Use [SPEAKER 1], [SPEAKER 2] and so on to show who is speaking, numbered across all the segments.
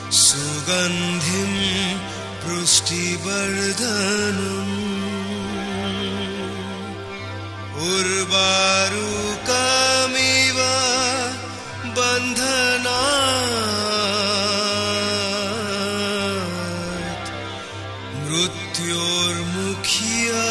[SPEAKER 1] सुगन्धिं पुष्टिवर्धनम् उर्वारुकमिव बन्धनात् मृत्योर्मुखिया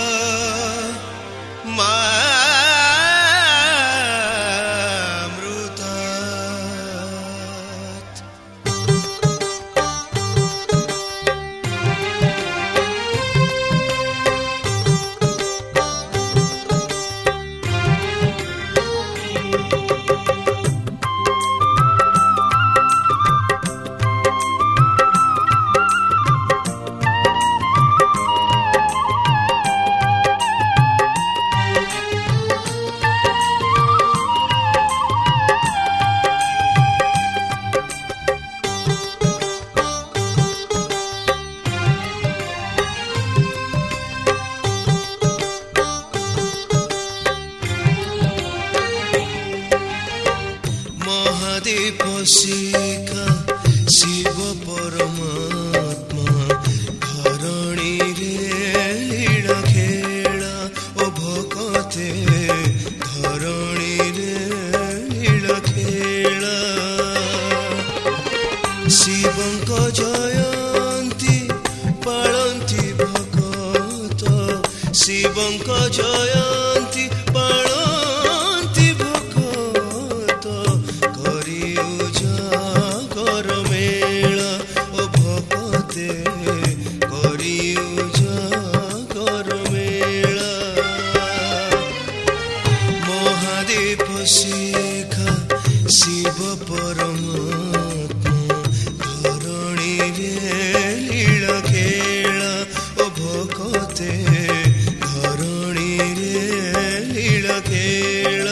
[SPEAKER 1] शिखा शिव परमात्मा धरणी रे लीला खेला ओ भकते धरणी रे लीला खेला शिवंक जयंती पालंती भकत शिवंक जयंती पालंती भकत करी उजागर मेला ओ भकते करी उजागर मेला महादेव शिखा शिव परमात्मा धरणी रे लीला खेला ओ भकते धरणी रे लीला खेला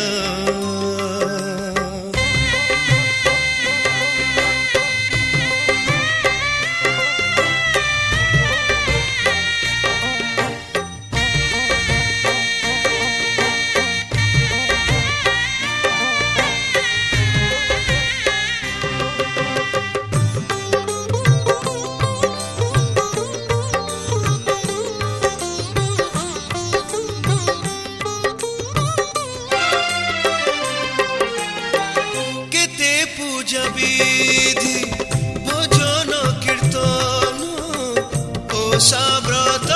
[SPEAKER 1] विधि भजन कीर्तन ओषा व्रत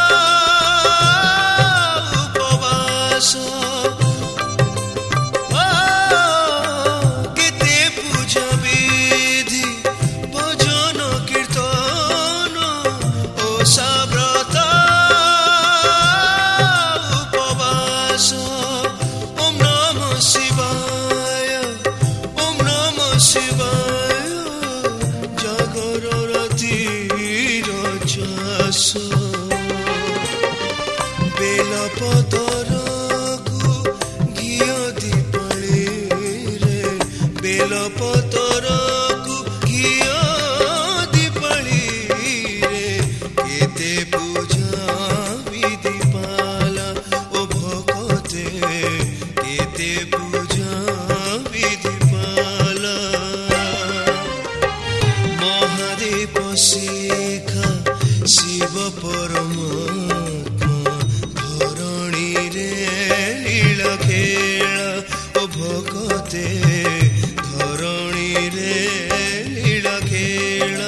[SPEAKER 1] उपवास केते पूजा विधि भजन कीर्तन ओषा व्रत उपवास ओम नमः शिवाय शिवाय जागर रातिर चाष बेलपतरकु घिओ दीपाଳି रे बेलपतरकु घिओ दीपाଳି रे केते पूजा विधि पाला ओ भकते केते पूजा विधि पाला महादेव शिखा शिव परमात्मा धरणी रे लीला खेला ओ भकते धरणी रे लीला खेला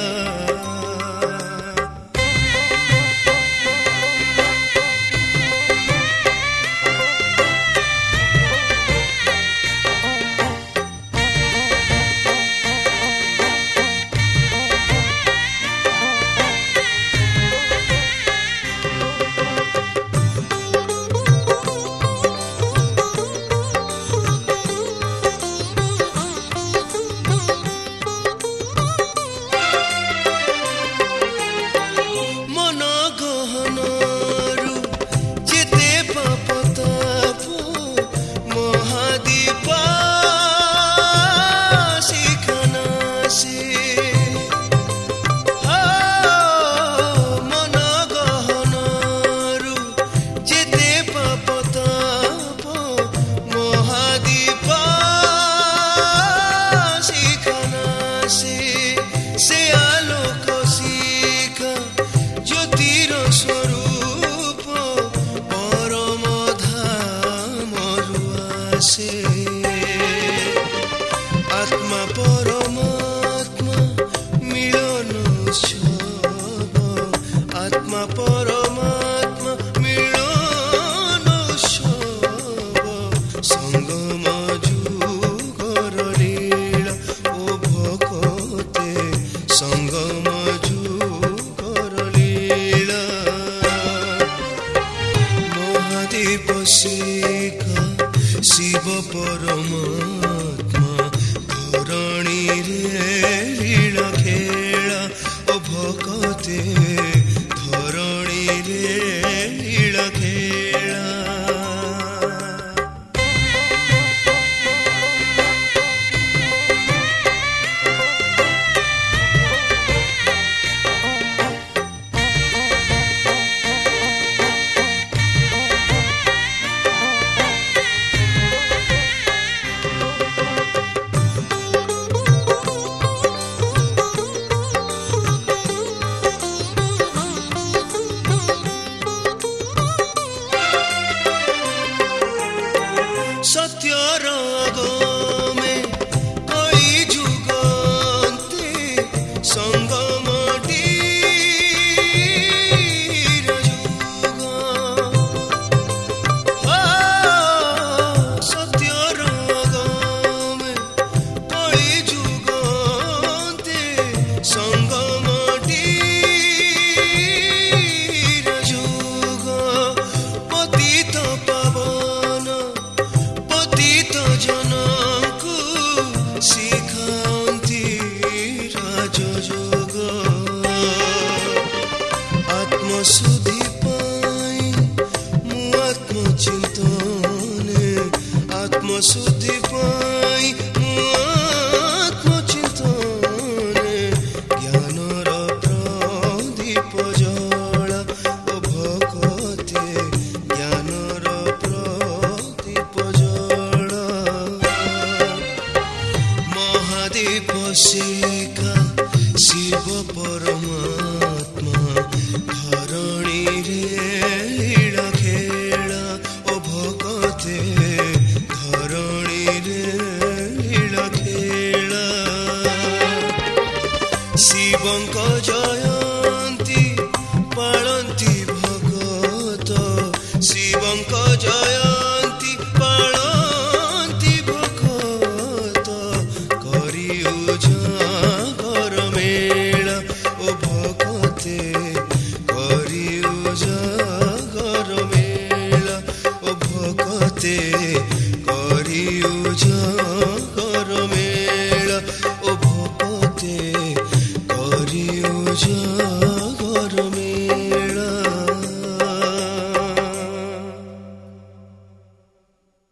[SPEAKER 1] ଶିଖା ଶିବ ପରମାତ୍ମା ଧରଣୀରେ ଲୀଳା ଖେଳା ଓ ଭକତେ ଧରଣୀରେ ଲୀଳା ଖେଳା ଶିବଙ୍କ ଜୟନ୍ତୀ ପାଳନ୍ତି ଭଗତ ଶିବଙ୍କ ଜୟନ୍ତୀ ପାଳନ୍ତି ଭଗତ କରି ଉଜାଗର ମେଳା ଓ ଭକତେ କରି ଉଜାଗର ମେଳା ଓ ଭକତେ